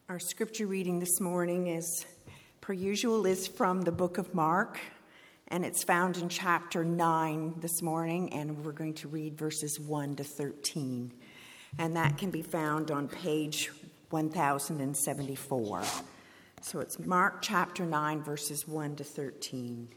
Our scripture reading this morning, as per usual, is from the book of Mark, and it's found in chapter 9 this morning, and we're going to read verses 1 to 13. And that can be found on page 1074. So it's Mark chapter 9, verses 1 to 13.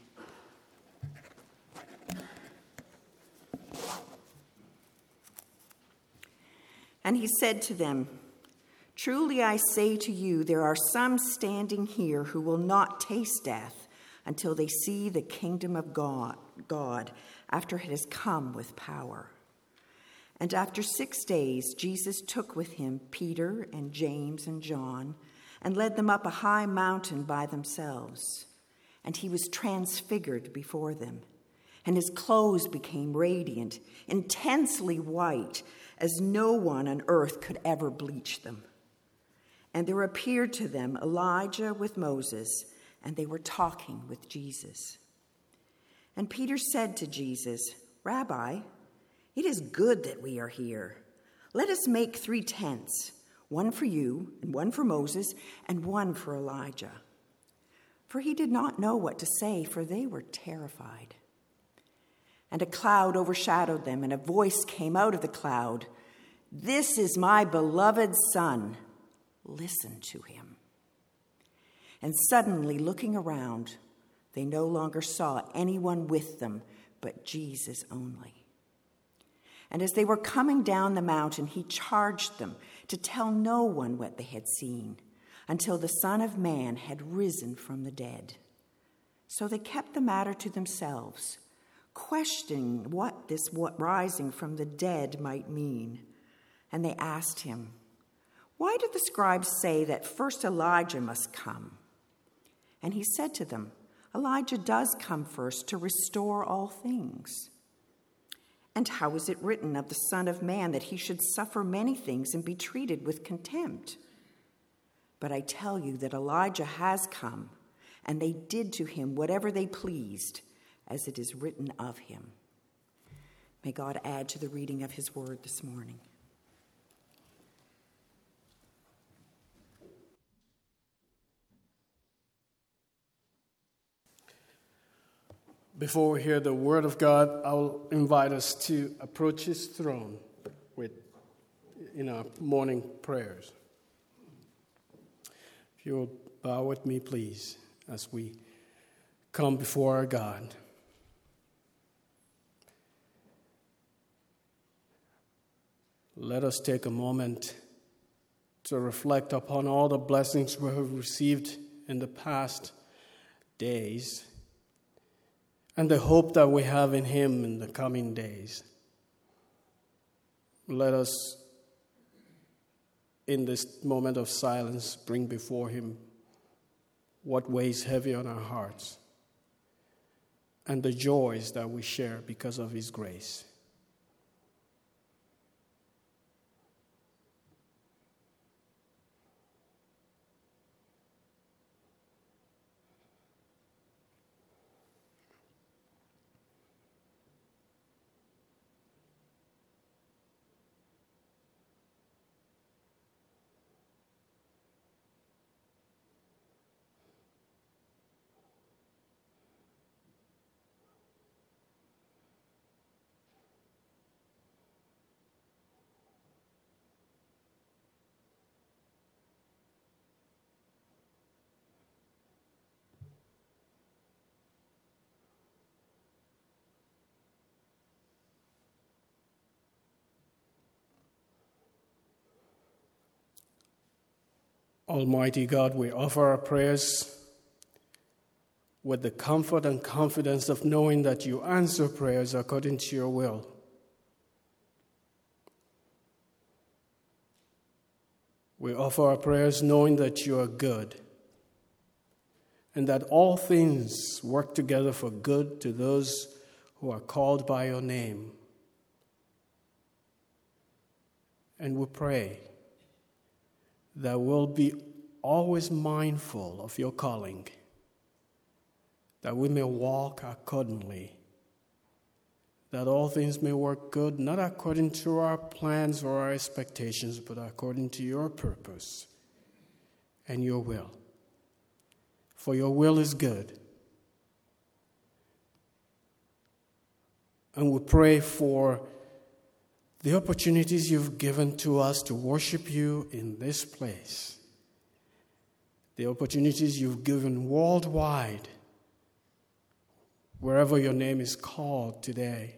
And he said to them, "Truly I say to you, there are some standing here who will not taste death until they see the kingdom of God after it has come with power." And after 6 days, Jesus took with him Peter and James and John and led them up a high mountain by themselves. And he was transfigured before them, and his clothes became radiant, intensely white, as no one on earth could ever bleach them. And there appeared to them Elijah with Moses, and they were talking with Jesus. And Peter said to Jesus, "Rabbi, it is good that we are here. Let us make 3 tents, one for you, and one for Moses, and one for Elijah." For he did not know what to say, for they were terrified. And a cloud overshadowed them, and a voice came out of the cloud, "This is my beloved Son. Listen to him." And suddenly, looking around, they no longer saw anyone with them but Jesus only. And as they were coming down the mountain, he charged them to tell no one what they had seen until the Son of Man had risen from the dead. So they kept the matter to themselves, questioning what this rising from the dead might mean. And they asked him, "Why do the scribes say that first Elijah must come?" And he said to them, "Elijah does come first to restore all things. And how is it written of the Son of Man that he should suffer many things and be treated with contempt? But I tell you that Elijah has come, and they did to him whatever they pleased, as it is written of him." May God add to the reading of his word this morning. Before we hear the word of God, I'll invite us to approach his throne in our morning prayers. If you'll bow with me, please, as we come before our God. Let us take a moment to reflect upon all the blessings we have received in the past days and the hope that we have in him in the coming days. Let us, in this moment of silence, bring before him what weighs heavy on our hearts and the joys that we share because of his grace. Almighty God, we offer our prayers with the comfort and confidence of knowing that you answer prayers according to your will. We offer our prayers knowing that you are good and that all things work together for good to those who are called by your name. And we pray that we'll be always mindful of your calling, that we may walk accordingly, that all things may work good, not according to our plans or our expectations, but according to your purpose and your will. For your will is good. And we pray for the opportunities you've given to us to worship you in this place. The opportunities you've given worldwide, wherever your name is called today.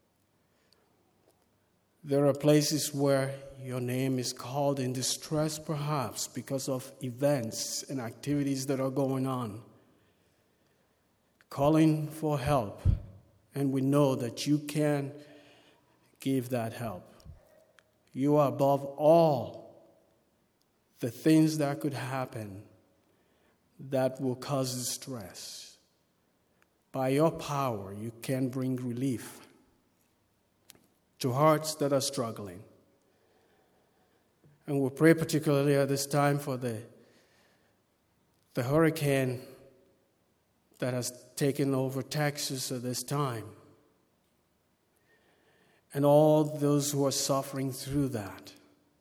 There are places where your name is called in distress, perhaps, because of events and activities that are going on. Calling for help, and we know that you can give that help. You are above all the things that could happen that will cause distress. By your power, you can bring relief to hearts that are struggling. And we'll pray particularly at this time for the hurricane that has taken over Texas at this time. And all those who are suffering through that.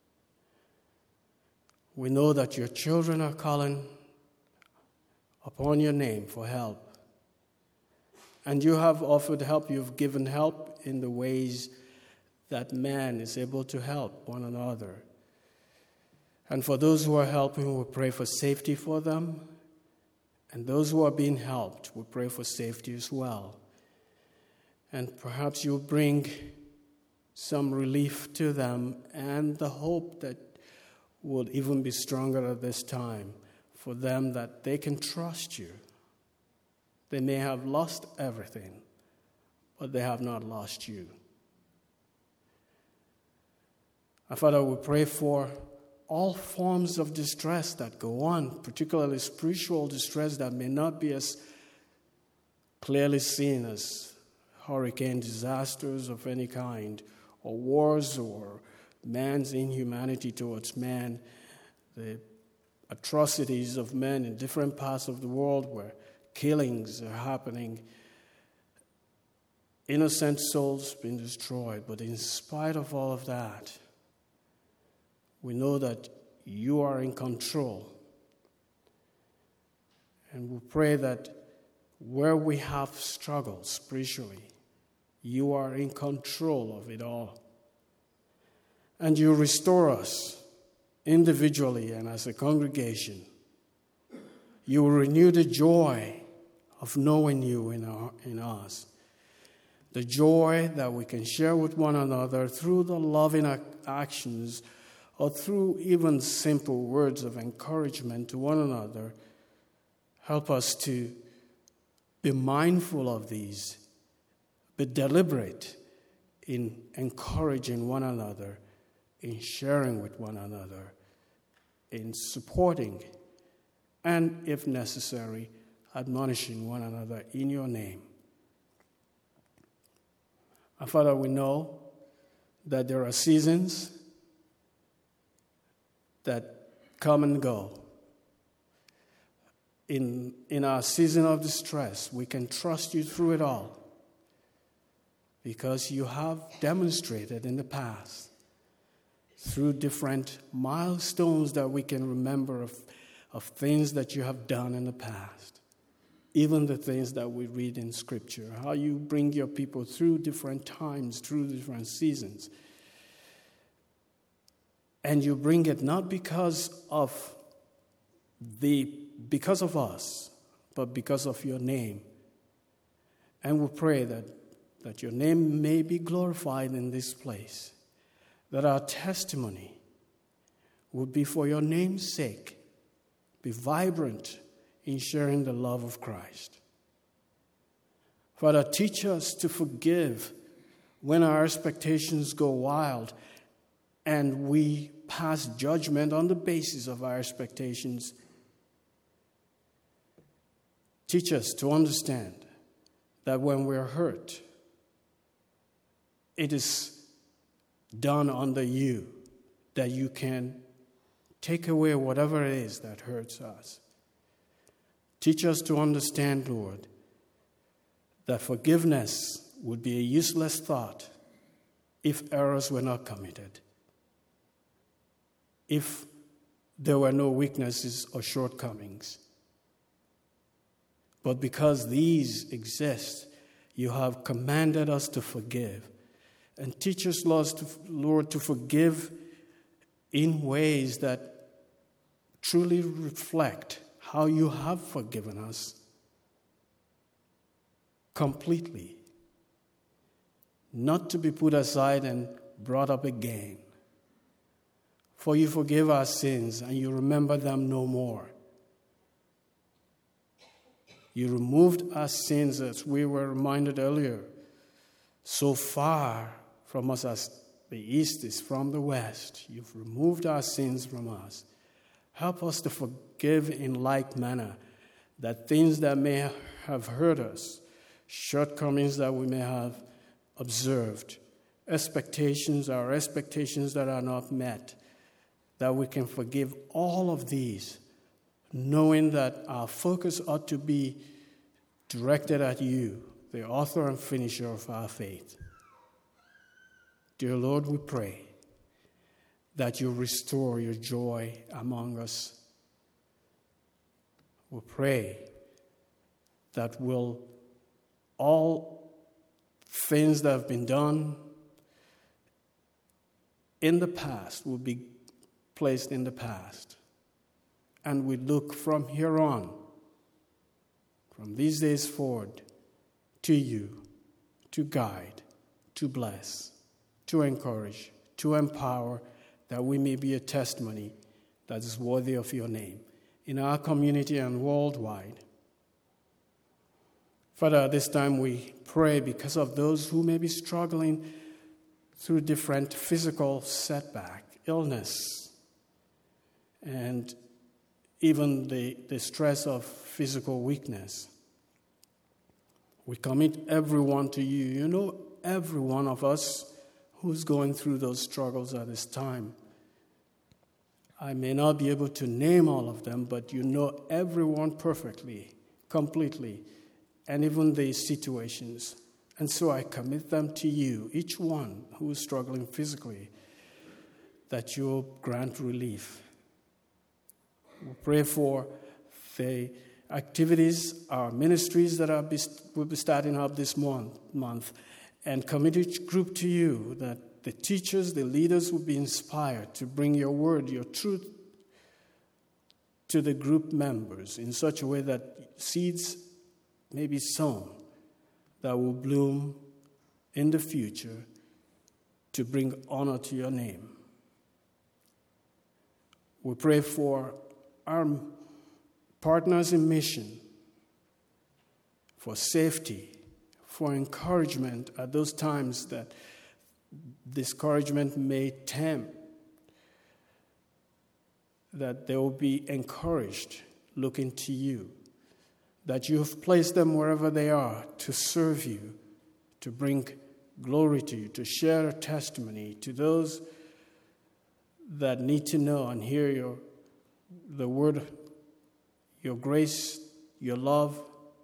We know that your children are calling upon your name for help. And you have offered help. You've given help in the ways that man is able to help one another. And for those who are helping, we pray for safety for them. And those who are being helped, we pray for safety as well. And perhaps you'll bring some relief to them and the hope that will even be stronger at this time for them, that they can trust you. They may have lost everything, but they have not lost you. And Father, we pray for all forms of distress that go on, particularly spiritual distress that may not be as clearly seen as hurricane disasters of any kind, or wars, or man's inhumanity towards man, the atrocities of men in different parts of the world where killings are happening, innocent souls being destroyed. But in spite of all of that, we know that you are in control. And we pray that where we have struggled spiritually, you are in control of it all. And you restore us individually and as a congregation. You will renew the joy of knowing you in us. The joy that we can share with one another through the loving actions or through even simple words of encouragement to one another. Help us to be mindful of these, be deliberate in encouraging one another, in sharing with one another, in supporting, and if necessary, admonishing one another in your name. And Father, we know that there are seasons that come and go. In our season of distress, we can trust you through it all because you have demonstrated in the past through different milestones that we can remember of things that you have done in the past, even the things that we read in Scripture, how you bring your people through different times, through different seasons. And you bring it not because of us, but because of your name. And we pray that your name may be glorified in this place, that our testimony would be for your name's sake, be vibrant in sharing the love of Christ. Father, teach us to forgive when our expectations go wild and we pass judgment on the basis of our expectations. Teach us to understand that when we're hurt, it is done under you, that you can take away whatever it is that hurts us. Teach us to understand, Lord, that forgiveness would be a useless thought if errors were not committed. If there were no weaknesses or shortcomings. But because these exist, you have commanded us to forgive. And teach us, Lord, to forgive in ways that truly reflect how you have forgiven us completely, not to be put aside and brought up again. For you forgive our sins and you remember them no more. You removed our sins, as we were reminded earlier, so far from us as the east is from the west. You've removed our sins from us. Help us to forgive in like manner, that things that may have hurt us, shortcomings that we may have observed, expectations that are not met, that we can forgive all of these, knowing that our focus ought to be directed at you, the author and finisher of our faith. Dear Lord, we pray that you restore your joy among us. We pray that all things that have been done in the past will be placed in the past. And we look from here on, from these days forward, to you, to guide, to bless, to encourage, to empower, that we may be a testimony that is worthy of your name in our community and worldwide. Father, at this time we pray because of those who may be struggling through different physical setback, illness, and even the stress of physical weakness. We commit everyone to you. You know every one of us who's going through those struggles at this time. I may not be able to name all of them, but you know everyone perfectly, completely, and even the situations. And so I commit them to you, each one who is struggling physically, that you'll grant relief. We pray for the activities, our ministries that will be starting up this month, and commit each group to you, that the teachers, the leaders will be inspired to bring your word, your truth to the group members in such a way that seeds may be sown that will bloom in the future to bring honor to your name. We pray for our partners in mission, for safety, for encouragement at those times that discouragement may tempt, that they will be encouraged looking to you, that you have placed them wherever they are to serve you, to bring glory to you, to share a testimony to those that need to know and hear the word, your grace, your love,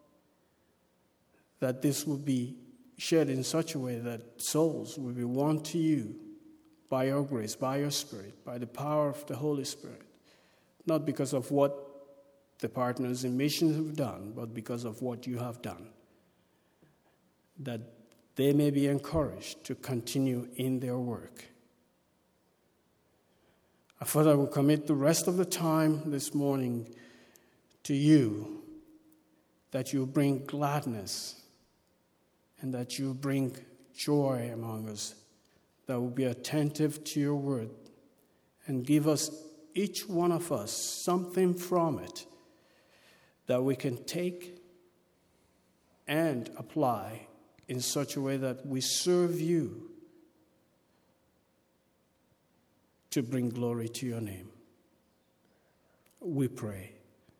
that this will be shared in such a way that souls will be won to you by your grace, by your Spirit, by the power of the Holy Spirit, not because of what the partners in mission have done, but because of what you have done, that they may be encouraged to continue in their work. Father, we commit the rest of the time this morning to you, that you bring gladness and that you bring joy among us, that will be attentive to your word and give us, each one of us, something from it that we can take and apply in such a way that we serve you to bring glory to your name. We pray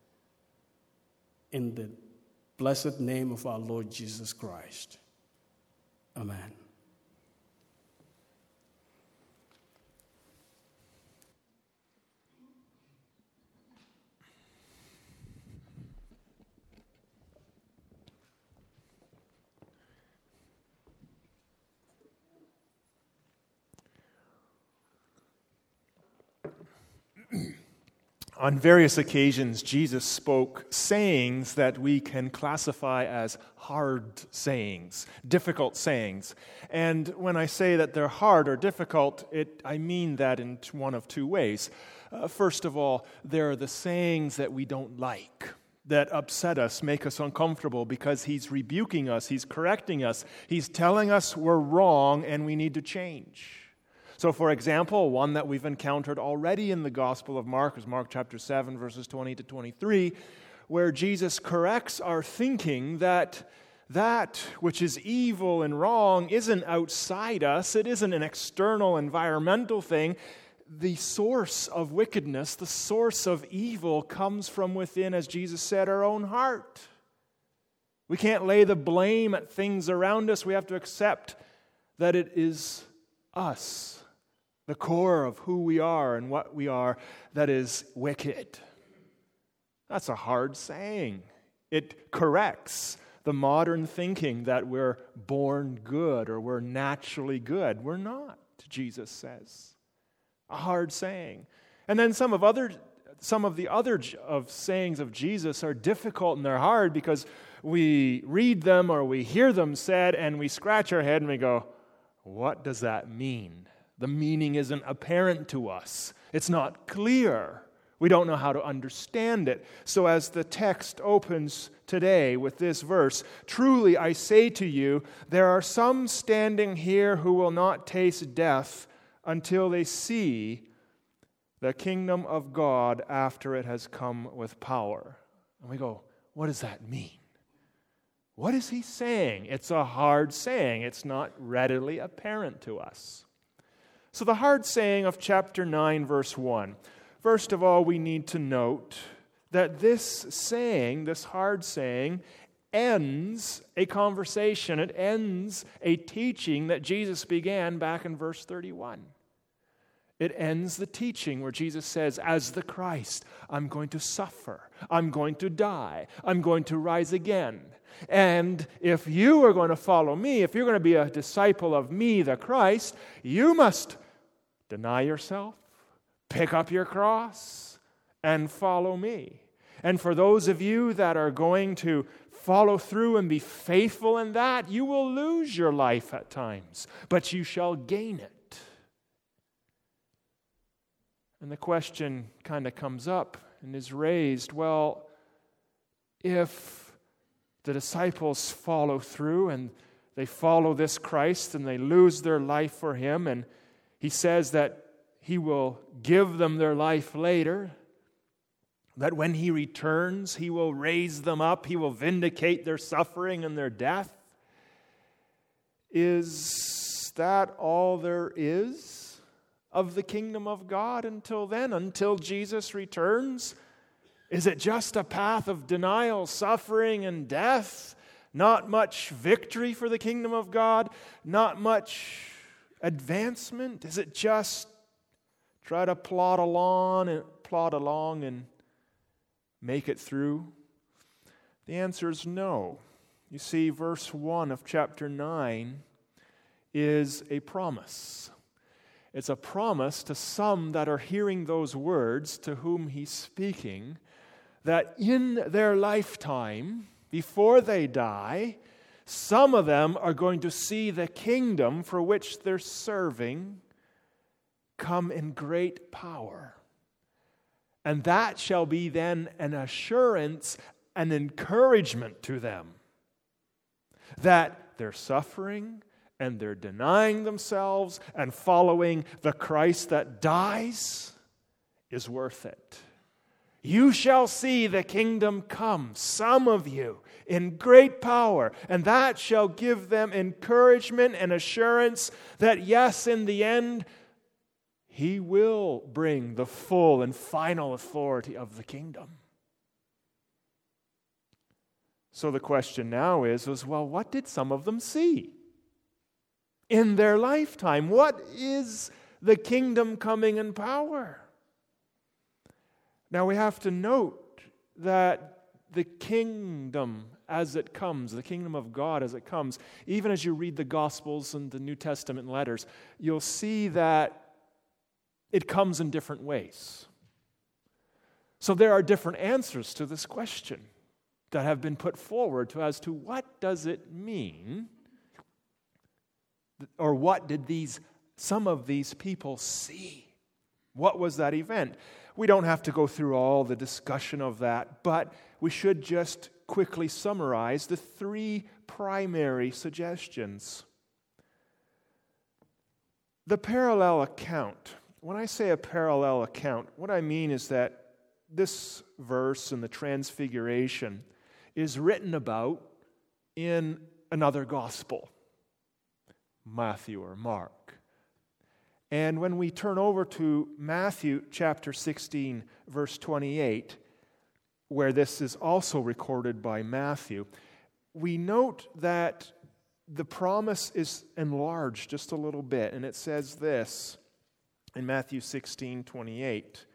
in the blessed name of our Lord Jesus Christ. Amen. On various occasions, Jesus spoke sayings that we can classify as hard sayings, difficult sayings. And when I say that they're hard or difficult, I mean that in one of two ways. First of all, they're the sayings that we don't like, that upset us, make us uncomfortable, because he's rebuking us, he's correcting us, he's telling us we're wrong and we need to change. So, for example, one that we've encountered already in the Gospel of Mark is Mark chapter 7, verses 20 to 23, where Jesus corrects our thinking that which is evil and wrong isn't outside us, it isn't an external environmental thing. The source of wickedness, the source of evil comes from within, as Jesus said, our own heart. We can't lay the blame at things around us. We have to accept that it is us, the core of who we are and what we are, that is wicked. That's a hard saying. It corrects the modern thinking that we're born good or we're naturally good. We're not, Jesus says. A hard saying. And then some of the other sayings of Jesus are difficult and they're hard because we read them or we hear them said and we scratch our head and we go, what does that mean? The meaning isn't apparent to us. It's not clear. We don't know how to understand it. So as the text opens today with this verse, truly I say to you, there are some standing here who will not taste death until they see the kingdom of God after it has come with power. And we go, what does that mean? What is he saying? It's a hard saying. It's not readily apparent to us. So the hard saying of chapter 9, verse 1. First of all, we need to note that this saying, this hard saying, ends a conversation. It ends a teaching that Jesus began back in verse 31. It ends the teaching where Jesus says, as the Christ, I'm going to suffer, I'm going to die, I'm going to rise again. And if you are going to follow me, if you're going to be a disciple of me, the Christ, you must deny yourself, pick up your cross, and follow me. And for those of you that are going to follow through and be faithful in that, you will lose your life at times, but you shall gain it. And the question kind of comes up and is raised, well, if the disciples follow through and they follow this Christ and they lose their life for him, and he says that he will give them their life later, that when he returns, he will raise them up, he will vindicate their suffering and their death. Is that all there is of the kingdom of God until then, until Jesus returns? Is it just a path of denial, suffering, and death? Not much victory for the kingdom of God? Not much advancement? Is it just try to plod along and make it through? The answer is no. You see, verse 1 of chapter 9 is a promise. It's a promise to some that are hearing those words to whom he's speaking, that in their lifetime, before they die, some of them are going to see the kingdom for which they're serving come in great power. And that shall be then an assurance, an encouragement to them that their suffering and they're denying themselves and following the Christ that dies is worth it. You shall see the kingdom come, some of you, in great power, and that shall give them encouragement and assurance that yes, in the end, he will bring the full and final authority of the kingdom. So the question now is, well, what did some of them see in their lifetime? What is the kingdom coming in power? Now we have to note that the kingdom as it comes, the kingdom of God as it comes, even as you read the Gospels and the New Testament letters, you'll see that it comes in different ways. So there are different answers to this question that have been put forward as to what does it mean, or what did some of these people see? What was that event? We don't have to go through all the discussion of that, but we should just quickly summarize the three primary suggestions. The parallel account. When I say a parallel account, what I mean is that this verse in the Transfiguration is written about in another gospel, Matthew or Mark. And when we turn over to Matthew chapter 16, verse 28, where this is also recorded by Matthew, we note that the promise is enlarged just a little bit. And it says this in Matthew 16, 28.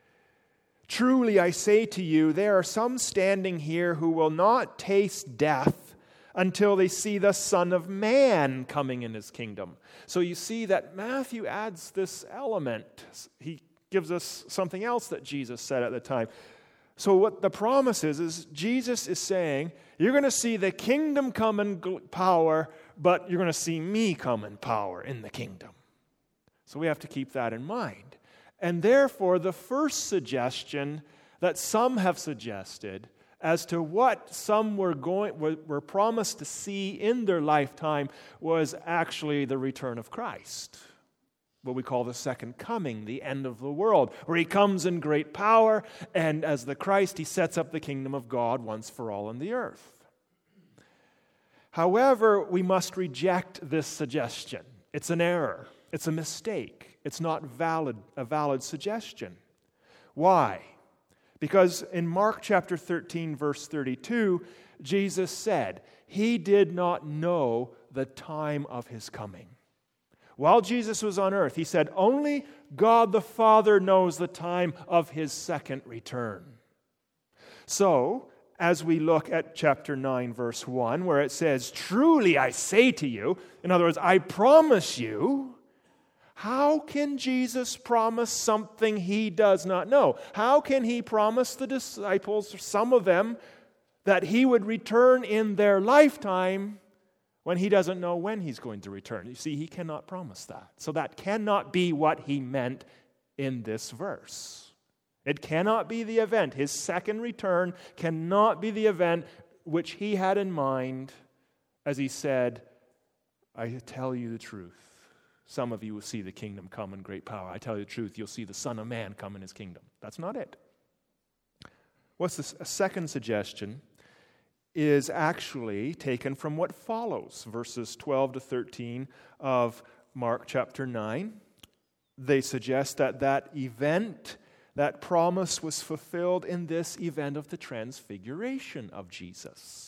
Truly I say to you, there are some standing here who will not taste death until they see the Son of Man coming in His kingdom. So you see that Matthew adds this element. He gives us something else that Jesus said at the time. So what the promise is Jesus is saying, you're going to see the kingdom come in power, but you're going to see me come in power in the kingdom. So we have to keep that in mind. And therefore, the first suggestion that some have suggested as to what some were promised to see in their lifetime was actually the return of Christ, what we call the second coming, the end of the world, where He comes in great power, and as the Christ, He sets up the kingdom of God once for all in the earth. However, we must reject this suggestion. It's an error. It's a mistake. It's not a valid suggestion. Why? Because in Mark chapter 13, verse 32, Jesus said, He did not know the time of His coming. While Jesus was on earth, He said, only God the Father knows the time of His second return. So, as we look at chapter 9, verse 1, where it says, truly I say to you, in other words, I promise you, how can Jesus promise something He does not know? How can He promise the disciples, some of them, that He would return in their lifetime when He doesn't know when He's going to return? You see, He cannot promise that. So that cannot be what He meant in this verse. It cannot be the event. His second return cannot be the event which He had in mind as He said, I tell you the truth. Some of you will see the kingdom come in great power. I tell you the truth, you'll see the Son of Man come in His kingdom. That's not it. What's the second suggestion is actually taken from what follows, verses 12 to 13 of Mark chapter 9. They suggest that event, that promise was fulfilled in this event of the transfiguration of Jesus.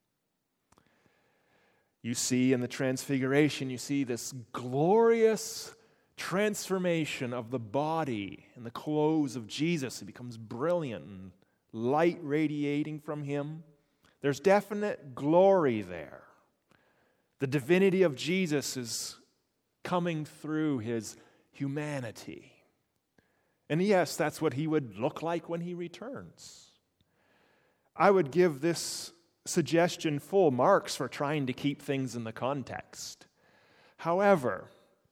You see in the transfiguration, you see this glorious transformation of the body and the clothes of Jesus. It becomes brilliant and light radiating from Him. There's definite glory there. The divinity of Jesus is coming through His humanity. And yes, that's what He would look like when He returns. I would give this suggestion full marks for trying to keep things in the context. However,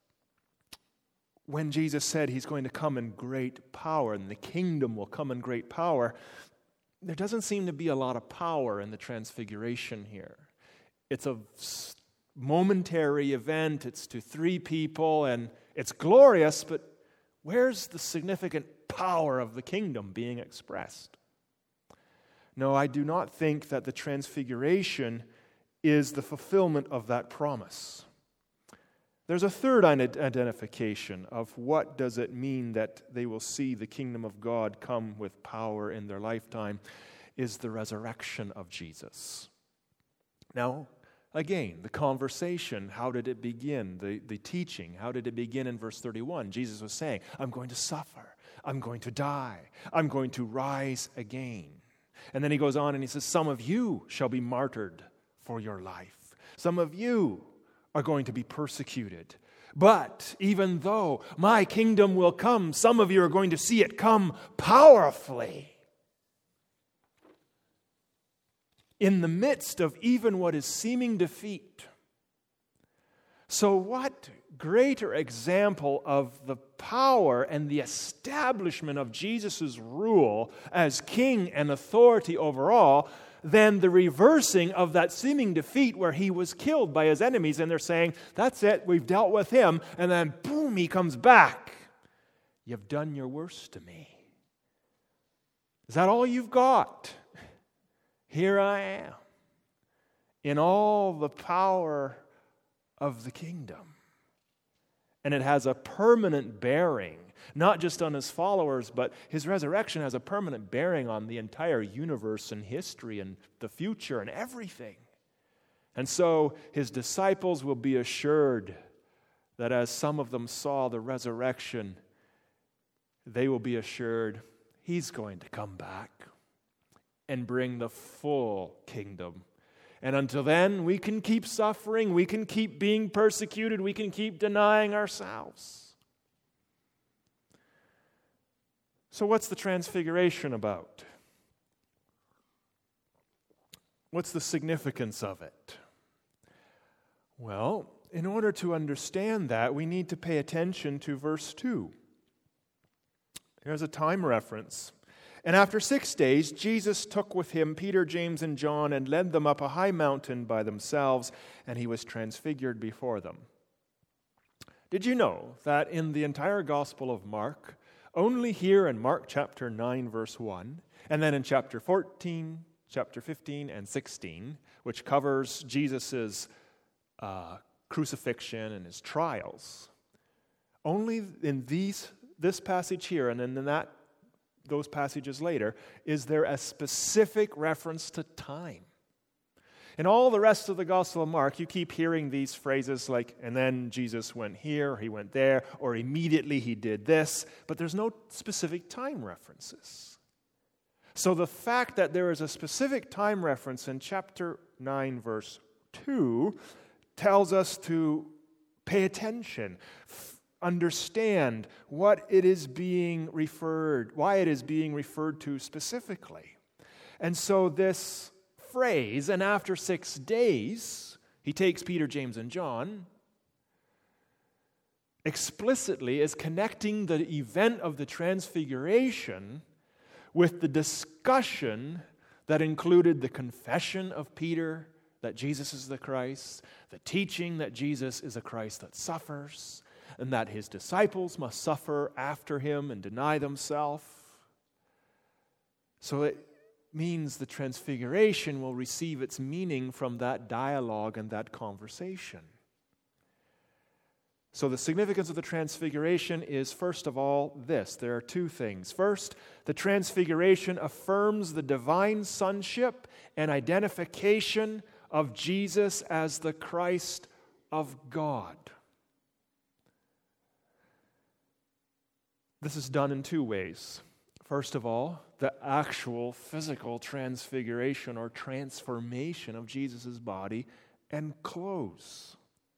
when Jesus said He's going to come in great power and the kingdom will come in great power, there doesn't seem to be a lot of power in the transfiguration here. It's a momentary event. It's to 3 people and it's glorious, but where's the significant power of the kingdom being expressed? No, I do not think that the transfiguration is the fulfillment of that promise. There's a third identification of what does it mean that they will see the kingdom of God come with power in their lifetime, is the resurrection of Jesus. Now, again, the conversation, how did it begin? The teaching, how did it begin in verse 31? Jesus was saying, I'm going to suffer, I'm going to die, I'm going to rise again. And then He goes on and He says, some of you shall be martyred for your life. Some of you are going to be persecuted. But even though my kingdom will come, some of you are going to see it come powerfully. in the midst of even what is seeming defeat. So what greater example of the power and the establishment of Jesus' rule as king and authority over all than the reversing of that seeming defeat where he was killed by his enemies, and they're saying, that's it, we've dealt with him, and then boom, he comes back. You've done your worst to me. Is that all you've got? Here I am, in all the power of the kingdom. And it has a permanent bearing, not just on his followers, but his resurrection has a permanent bearing on the entire universe and history and the future and everything. And so his disciples will be assured that as some of them saw the resurrection, they will be assured he's going to come back and bring the full kingdom. And until then, we can keep suffering, we can keep being persecuted, we can keep denying ourselves. So what's the transfiguration about? What's the significance of it? Well, in order to understand that, we need to pay attention to verse 2. Here's a time reference. And after 6 days, Jesus took with him Peter, James, and John and led them up a high mountain by themselves, and he was transfigured before them. Did you know that in the entire Gospel of Mark, only here in Mark chapter 9, verse 1, and then in chapter 14, chapter 15, and 16, which covers Jesus' crucifixion and his trials, only in this passage here and then in those passages later, is there a specific reference to time. In all the rest of the Gospel of Mark, you keep hearing these phrases like, and then Jesus went here, or he went there, or immediately he did this, but there's no specific time references. So the fact that there is a specific time reference in chapter 9, verse 2, tells us to pay attention, understand what it is being referred, why it is being referred to specifically. And so this phrase, and after 6 days, he takes Peter, James, and John, explicitly is connecting the event of the transfiguration with the discussion that included the confession of Peter that Jesus is the Christ, the teaching that Jesus is a Christ that suffers, and that his disciples must suffer after him and deny themselves. So it means the transfiguration will receive its meaning from that dialogue and that conversation. So the significance of the transfiguration is, first of all, this. There are two things. First, the transfiguration affirms the divine sonship and identification of Jesus as the Christ of God. This is done in two ways. First of all, the actual physical transfiguration or transformation of Jesus' body and clothes.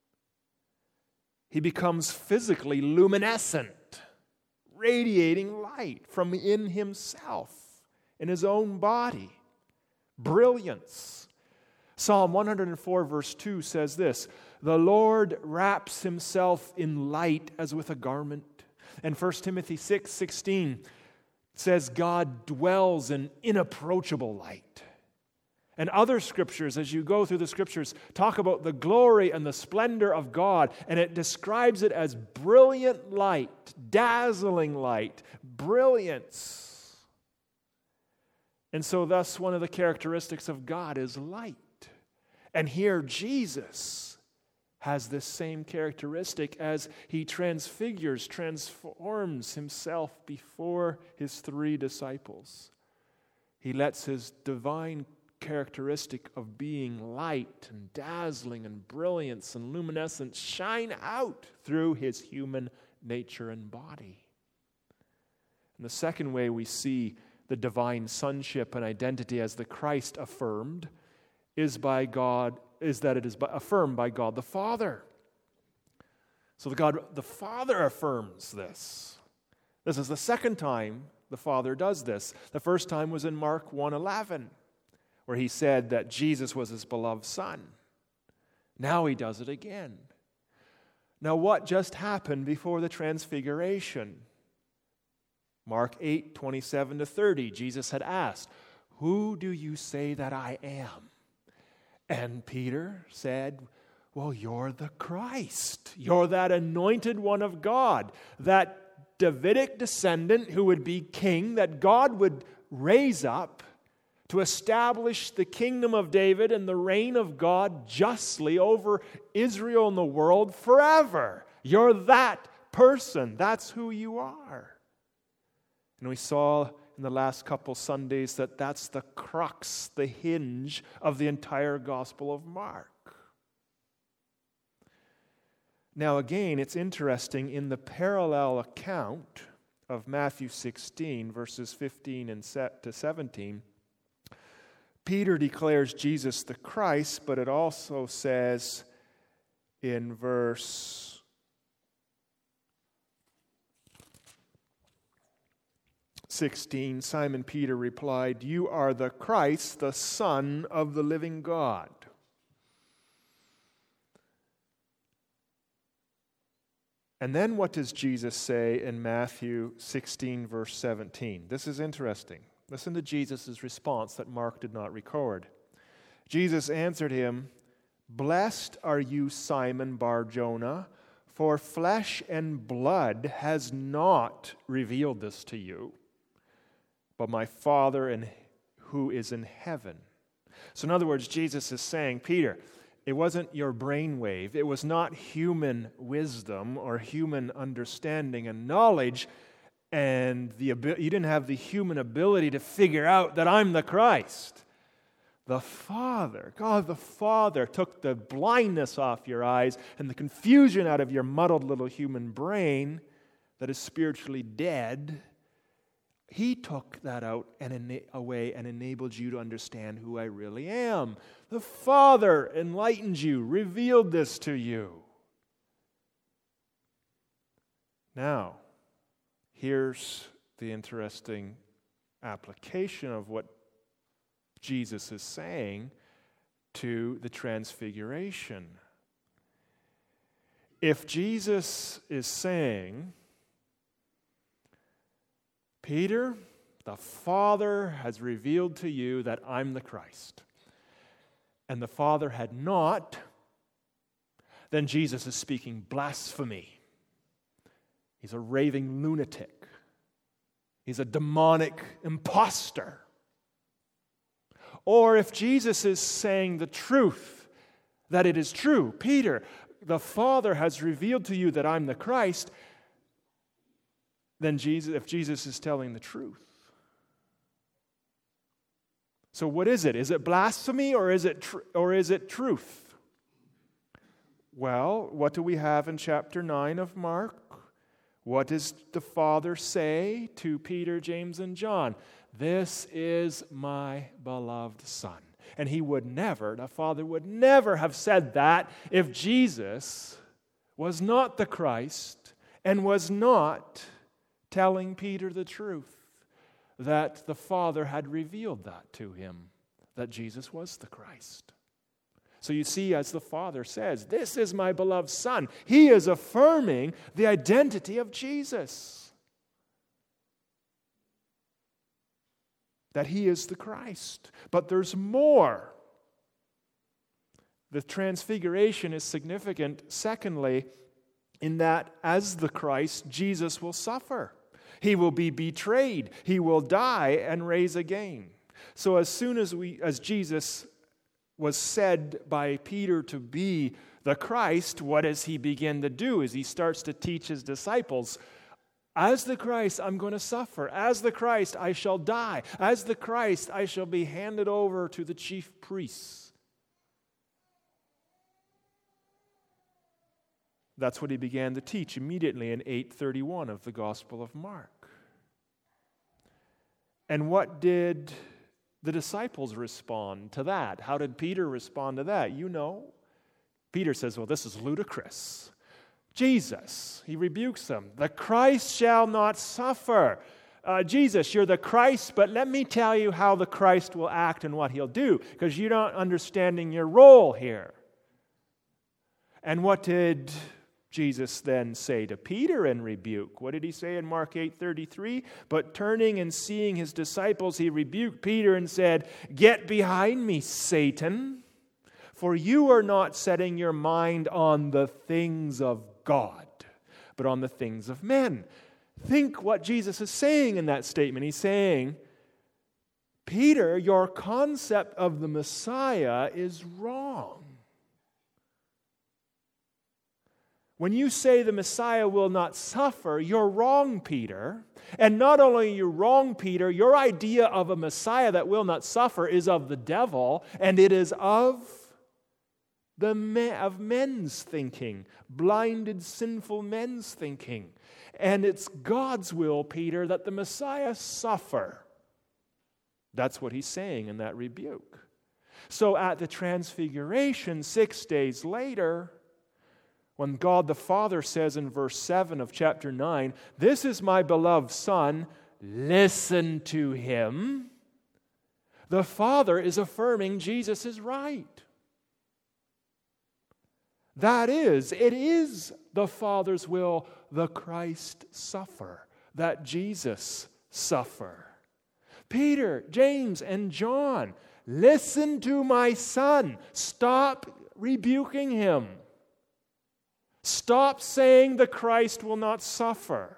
He becomes physically luminescent, radiating light from within himself, in his own body. Brilliance. Psalm 104 verse 2 says this, "The Lord wraps himself in light as with a garment." And 1 Timothy 6:16 says God dwells in inapproachable light. And other scriptures, as you go through the scriptures, talk about the glory and the splendor of God, and it describes it as brilliant light, dazzling light, brilliance. And so thus one of the characteristics of God is light. And here Jesus has this same characteristic as he transfigures, transforms himself before his three disciples. He lets his divine characteristic of being light and dazzling and brilliance and luminescence shine out through his human nature and body. And the second way we see the divine sonship and identity as the Christ affirmed is that it is affirmed by God the Father. So God the Father affirms this. This is the second time the Father does this. The first time was in Mark 1:11, where he said that Jesus was his beloved Son. Now he does it again. Now, what just happened before the Transfiguration? Mark 8:27-30, Jesus had asked, "Who do you say that I am?" And Peter said, "Well, you're the Christ. You're that anointed one of God, that Davidic descendant who would be king, that God would raise up to establish the kingdom of David and the reign of God justly over Israel and the world forever. You're that person. That's who you are." And we saw in the last couple Sundays that that's the crux, the hinge of the entire Gospel of Mark. Now again, it's interesting, in the parallel account of Matthew 16, verses 15 to 17, Peter declares Jesus the Christ, but it also says in verse 16, Simon Peter replied, "You are the Christ, the Son of the living God." And then what does Jesus say in Matthew 16, verse 17? This is interesting. Listen to Jesus' response that Mark did not record. Jesus answered him, "Blessed are you, Simon Bar-Jonah, for flesh and blood has not revealed this to you, but my Father who is in heaven." So in other words, Jesus is saying, Peter, it wasn't your brainwave. It was not human wisdom or human understanding and knowledge, and you didn't have the human ability to figure out that I'm the Christ. The Father, God the Father, took the blindness off your eyes and the confusion out of your muddled little human brain that is spiritually dead. He took that out and away and enabled you to understand who I really am. The Father enlightened you, revealed this to you. Now, here's the interesting application of what Jesus is saying to the Transfiguration. If Jesus is saying, Peter, the Father has revealed to you that I'm the Christ, and the Father had not, then Jesus is speaking blasphemy. He's a raving lunatic. He's a demonic imposter. Or if Jesus is saying the truth, that it is true, Peter, the Father has revealed to you that I'm the Christ, then if Jesus is telling the truth. So what is it? Is it blasphemy or is it truth? Well, what do we have in chapter 9 of Mark? What does the Father say to Peter, James, and John? "This is my beloved Son." And the Father would never have said that if Jesus was not the Christ and was not telling Peter the truth, that the Father had revealed that to him, that Jesus was the Christ. So you see, as the Father says, "This is my beloved Son," He is affirming the identity of Jesus, that He is the Christ. But there's more. The Transfiguration is significant, secondly, in that as the Christ, Jesus will suffer. He will be betrayed. He will die and rise again. So as soon as Jesus was said by Peter to be the Christ, what does he begin to do? Is he starts to teach his disciples, as the Christ, I'm going to suffer. As the Christ, I shall die. As the Christ, I shall be handed over to the chief priests. That's what he began to teach immediately in 8:31 of the Gospel of Mark. And what did the disciples respond to that? How did Peter respond to that? You know. Peter says, well, this is ludicrous. Jesus, he rebukes them. The Christ shall not suffer. Jesus, you're the Christ, but let me tell you how the Christ will act and what he'll do, because you're not understanding your role here. And what did Jesus then say to Peter in rebuke? What did he say in Mark 8:33? But turning and seeing his disciples, he rebuked Peter and said, "Get behind me, Satan, for you are not setting your mind on the things of God, but on the things of men." Think what Jesus is saying in that statement. He's saying, Peter, your concept of the Messiah is wrong. When you say the Messiah will not suffer, you're wrong, Peter. And not only are you wrong, Peter, your idea of a Messiah that will not suffer is of the devil, and it is of men's thinking, blinded, sinful men's thinking. And it's God's will, Peter, that the Messiah suffer. That's what he's saying in that rebuke. So at the Transfiguration, 6 days later, when God the Father says in verse 7 of chapter 9, "This is my beloved Son, listen to him," the Father is affirming Jesus is right. That is, it is the Father's will the Christ suffer, that Jesus suffer. Peter, James, and John, listen to my Son. Stop rebuking him. Stop saying the Christ will not suffer.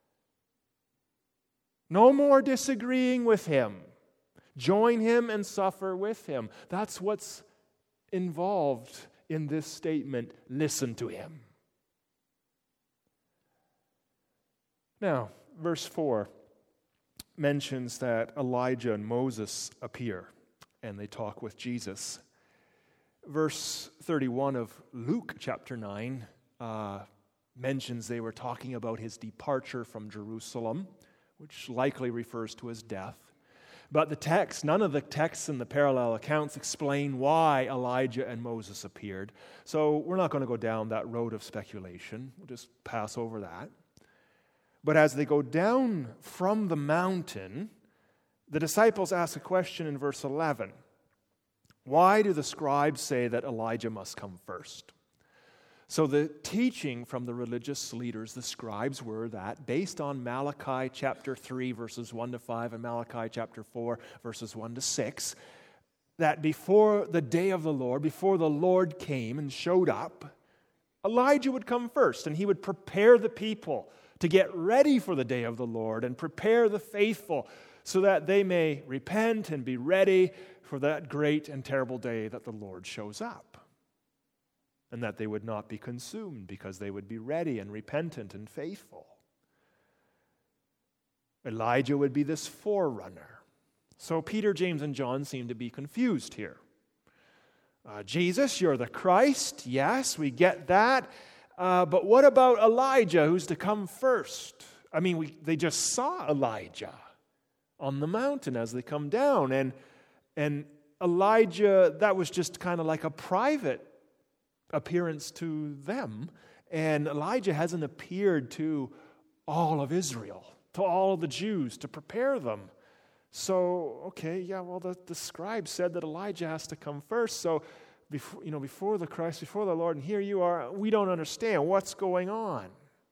No more disagreeing with him. Join him and suffer with him. That's what's involved in this statement, listen to him. Now, verse 4 mentions that Elijah and Moses appear and they talk with Jesus. Verse 31 of Luke chapter 9 mentions they were talking about his departure from Jerusalem, which likely refers to his death. But the text, none of the texts in the parallel accounts explain why Elijah and Moses appeared. So we're not going to go down that road of speculation. We'll just pass over that. But as they go down from the mountain, the disciples ask a question in verse 11. Why do the scribes say that Elijah must come first? So the teaching from the religious leaders, the scribes, were that based on Malachi chapter 3, verses 1 to 5, and Malachi chapter 4, verses 1 to 6, that before the day of the Lord, before the Lord came and showed up, Elijah would come first, and he would prepare the people to get ready for the day of the Lord and prepare the faithful so that they may repent and be ready for that great and terrible day that the Lord shows up. And that they would not be consumed because they would be ready and repentant and faithful. Elijah would be this forerunner. So Peter, James, and John seem to be confused here. Jesus, you're the Christ. Yes, we get that. But what about Elijah, who's to come first? I mean, they just saw Elijah on the mountain as they come down. And Elijah, that was just kind of like a private appearance to them, and Elijah hasn't appeared to all of Israel, to all of the Jews, to prepare them. So, okay, yeah, well, the scribe said that Elijah has to come first, so before the Christ, before the Lord, and here you are, we don't understand what's going on.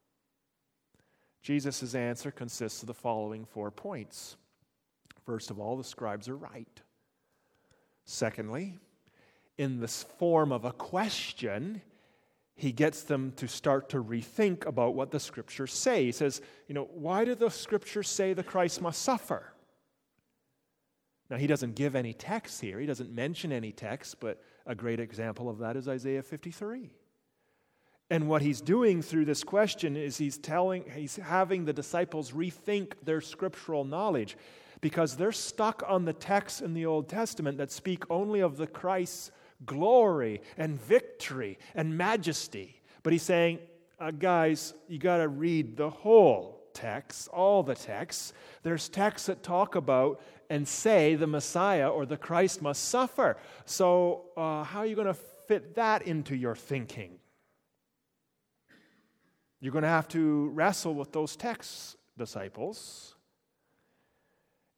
Jesus' answer consists of the following 4 points. First of all, the scribes are right. Secondly, in the form of a question, he gets them to start to rethink about what the Scriptures say. He says, why do the Scriptures say the Christ must suffer? Now, he doesn't give any text here. He doesn't mention any text, but a great example of that is Isaiah 53. And what he's doing through this question is he's having the disciples rethink their scriptural knowledge, because they're stuck on the texts in the Old Testament that speak only of the Christ's glory and victory and majesty. But he's saying, guys, you got to read the whole text, all the texts. There's texts that talk about and say the Messiah or the Christ must suffer. So how are you going to fit that into your thinking? You're going to have to wrestle with those texts, disciples.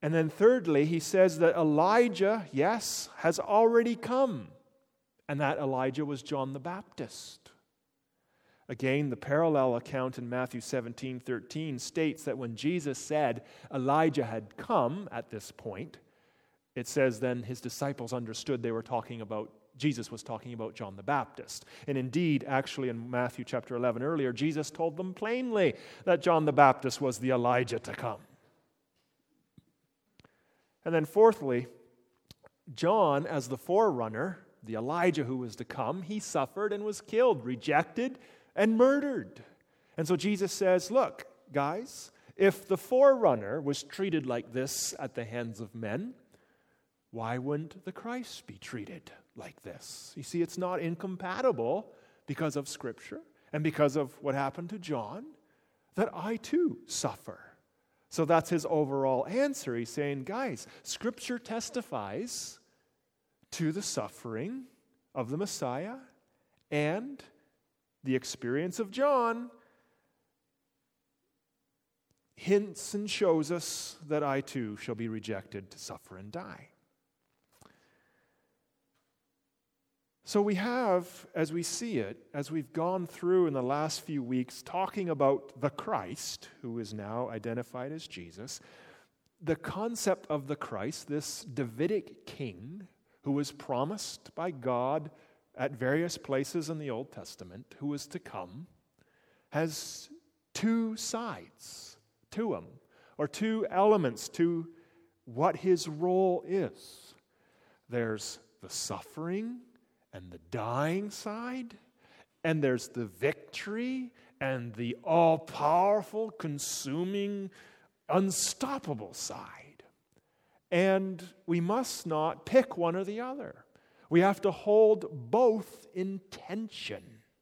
And then thirdly, he says that Elijah, yes, has already come. And that Elijah was John the Baptist. Again, the parallel account in Matthew 17:13 states that when Jesus said Elijah had come at this point, it says then his disciples understood Jesus was talking about John the Baptist. And indeed, actually in Matthew chapter 11 earlier, Jesus told them plainly that John the Baptist was the Elijah to come. And then fourthly, John as the forerunner, the Elijah who was to come, he suffered and was killed, rejected and murdered. And so Jesus says, look, guys, if the forerunner was treated like this at the hands of men, why wouldn't the Christ be treated like this? You see, it's not incompatible because of Scripture and because of what happened to John that I too suffer. So that's his overall answer. He's saying, guys, Scripture testifies to the suffering of the Messiah, and the experience of John hints and shows us that I too shall be rejected to suffer and die. So we have, as we see it, as we've gone through in the last few weeks, talking about the Christ, who is now identified as Jesus, the concept of the Christ, this Davidic king who was promised by God at various places in the Old Testament, who is to come, has two sides to him, or two elements to what his role is. There's the suffering and the dying side, and there's the victory and the all-powerful, consuming, unstoppable side. And we must not pick one or the other. We have to hold both in tension.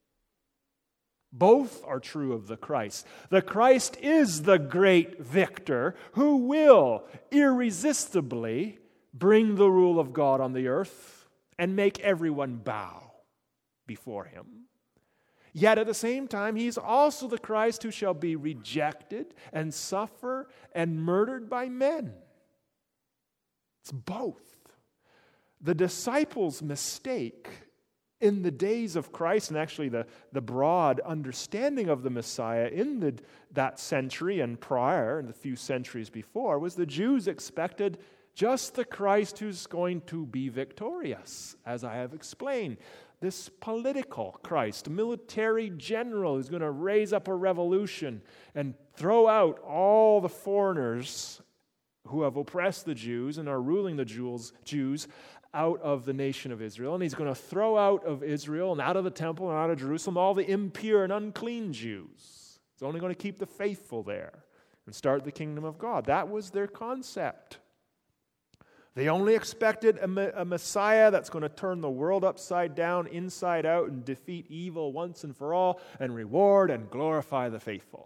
Both are true of the Christ. The Christ is the great victor who will irresistibly bring the rule of God on the earth and make everyone bow before him. Yet at the same time, he's also the Christ who shall be rejected and suffer and murdered by men. It's both. The disciples' mistake in the days of Christ, and actually the broad understanding of the Messiah in that century and prior, and the few centuries before, was the Jews expected just the Christ who's going to be victorious, as I have explained. This political Christ, military general who's going to raise up a revolution and throw out all the foreigners who have oppressed the Jews and are ruling the Jews out of the nation of Israel. And he's going to throw out of Israel and out of the temple and out of Jerusalem all the impure and unclean Jews. He's only going to keep the faithful there and start the kingdom of God. That was their concept. They only expected a Messiah that's going to turn the world upside down, inside out, and defeat evil once and for all, and reward and glorify the faithful.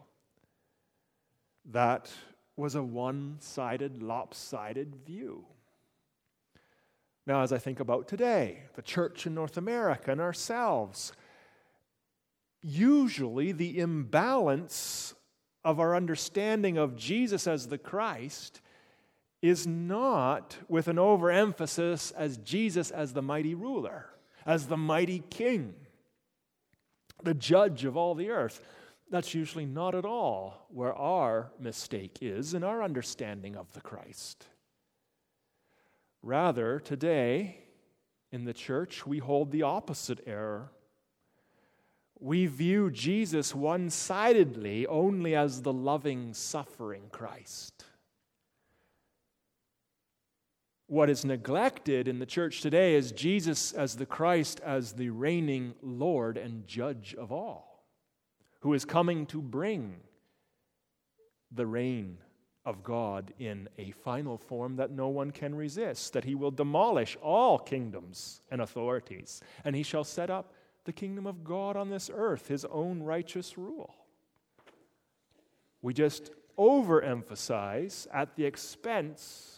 That was a one-sided, lopsided view. Now, as I think about today, the church in North America and ourselves, usually the imbalance of our understanding of Jesus as the Christ is not with an overemphasis as Jesus as the mighty ruler, as the mighty king, the judge of all the earth. That's usually not at all where our mistake is in our understanding of the Christ. Rather, today, in the church, we hold the opposite error. We view Jesus one-sidedly only as the loving, suffering Christ. What is neglected in the church today is Jesus as the Christ, as the reigning Lord and Judge of all, who is coming to bring the reign of God in a final form that no one can resist, that he will demolish all kingdoms and authorities, and he shall set up the kingdom of God on this earth, his own righteous rule. We just overemphasize at the expense.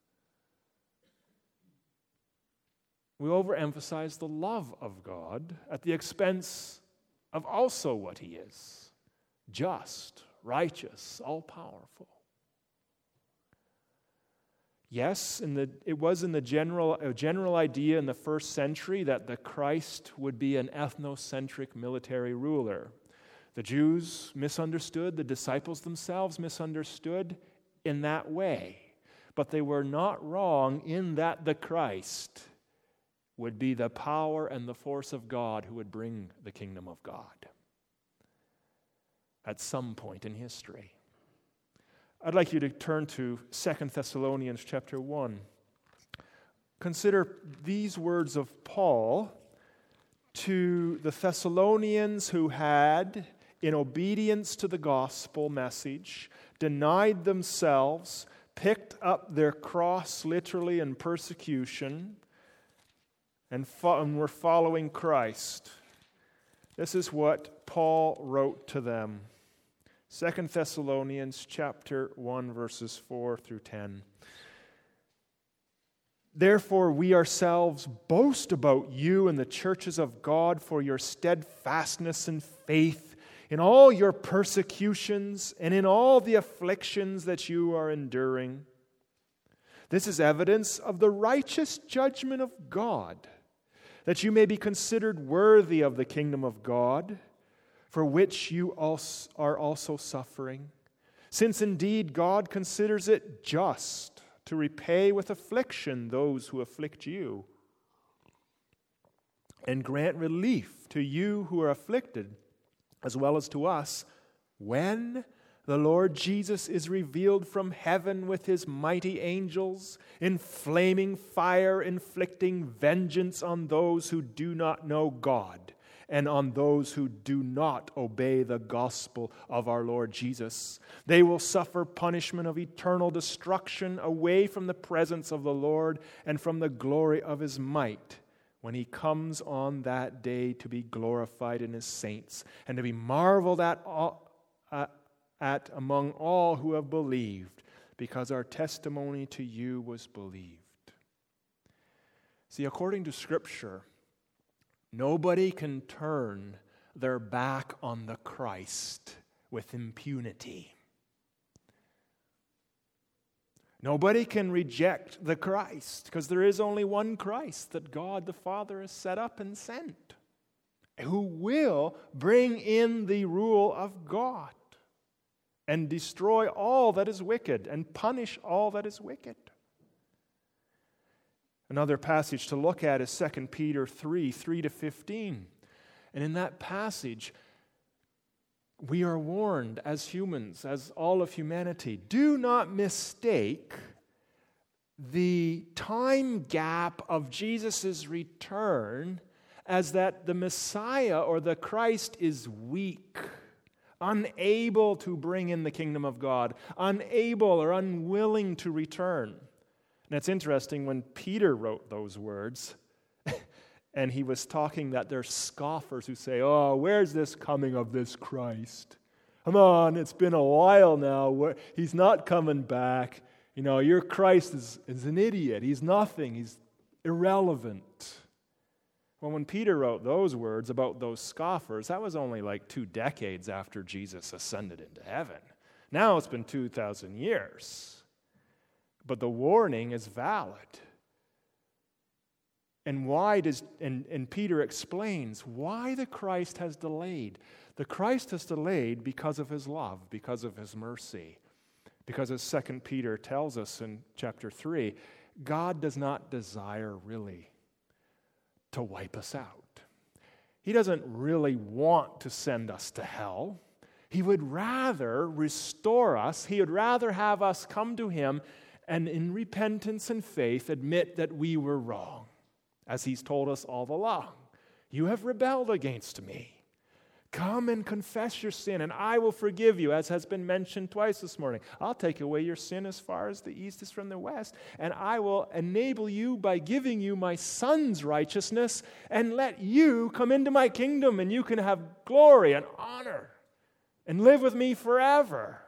We overemphasize the love of God at the expense of also what he is: just, righteous, all-powerful. Yes, it was in the general idea in the first century that the Christ would be an ethnocentric military ruler. The Jews misunderstood, the disciples themselves misunderstood in that way. But they were not wrong in that the Christ would be the power and the force of God who would bring the kingdom of God at some point in history. I'd like you to turn to 2 Thessalonians chapter 1. Consider these words of Paul to the Thessalonians who had, in obedience to the gospel message, denied themselves, picked up their cross literally in persecution, and were following Christ. This is what Paul wrote to them. 2 Thessalonians chapter 1, verses 4 through 10. Therefore, we ourselves boast about you and the churches of God for your steadfastness and faith in all your persecutions and in all the afflictions that you are enduring. This is evidence of the righteous judgment of God, that you may be considered worthy of the kingdom of God, for which you are also suffering, since indeed God considers it just to repay with affliction those who afflict you, and grant relief to you who are afflicted, as well as to us, when the Lord Jesus is revealed from heaven with his mighty angels, in flaming fire, inflicting vengeance on those who do not know God, and on those who do not obey the gospel of our Lord Jesus. They will suffer punishment of eternal destruction away from the presence of the Lord and from the glory of his might, when he comes on that day to be glorified in his saints and to be marveled at among all who have believed, because our testimony to you was believed. See, according to Scripture, nobody can turn their back on the Christ with impunity. Nobody can reject the Christ, because there is only one Christ that God the Father has set up and sent, who will bring in the rule of God and destroy all that is wicked and punish all that is wicked. Another passage to look at is 2 Peter 3:3-15. And in that passage, we are warned as humans, as all of humanity, do not mistake the time gap of Jesus' return as that the Messiah or the Christ is weak, unable to bring in the kingdom of God, unable or unwilling to return. And it's interesting, when Peter wrote those words, and he was talking that there's scoffers who say, oh, where's this coming of this Christ? Come on, it's been a while now. He's not coming back. You know, your Christ is an idiot. He's nothing. He's irrelevant. Well, when Peter wrote those words about those scoffers, that was only like 2 decades after Jesus ascended into heaven. Now it's been 2,000 years. But the warning is valid. And Peter explains why the Christ has delayed. The Christ has delayed because of his love, because of his mercy. Because as 2 Peter tells us in chapter 3, God does not desire really to wipe us out. He doesn't really want to send us to hell. He would rather restore us. He would rather have us come to him and in repentance and faith admit that we were wrong, as he's told us all along. You have rebelled against me. Come and confess your sin, and I will forgive you, as has been mentioned twice this morning. I'll take away your sin as far as the east is from the west, and I will enable you by giving you my Son's righteousness, and let you come into my kingdom, and you can have glory and honor and live with me forever.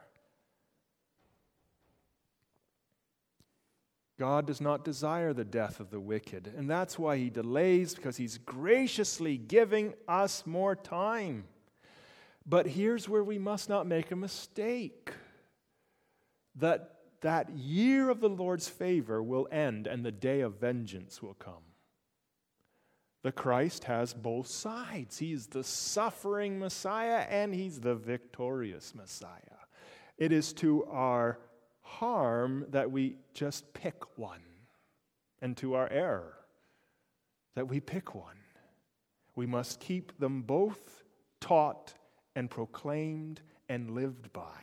God does not desire the death of the wicked, and that's why he delays, because he's graciously giving us more time. But here's where we must not make a mistake, that that year of the Lord's favor will end and the day of vengeance will come. The Christ has both sides. He's the suffering Messiah and he's the victorious Messiah. It is to our harm that we just pick one, and to our error that we pick one. We must keep them both taught and proclaimed and lived by.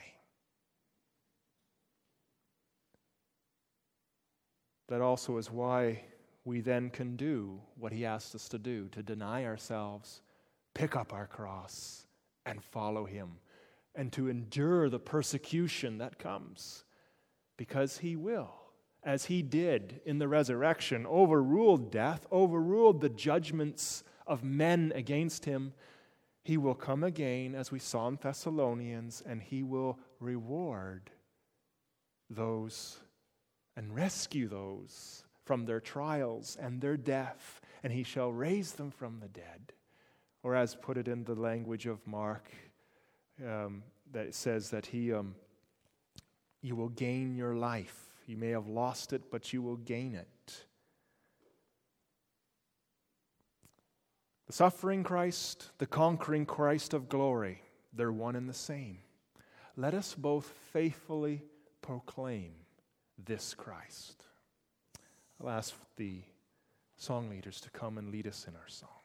That also is why we then can do what he asks us to do, to deny ourselves, pick up our cross, and follow him, and to endure the persecution that comes, because he will, as he did in the resurrection, overruled death, overruled the judgments of men against him. He will come again, as we saw in Thessalonians, and he will reward those and rescue those from their trials and their death, and he shall raise them from the dead. Or as put it in the language of Mark, that it says that you will gain your life. You may have lost it, but you will gain it. The suffering Christ, the conquering Christ of glory, they're one and the same. Let us both faithfully proclaim this Christ. I'll ask the song leaders to come and lead us in our song.